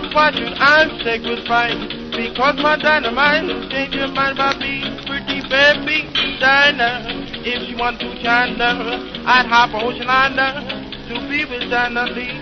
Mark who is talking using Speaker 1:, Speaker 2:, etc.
Speaker 1: why should I take with pride? Because my dynamite changed your mind about me. Pretty baby Dinah. If she want to China, I'd hop on Ocean Liner to be with Dinah Lee.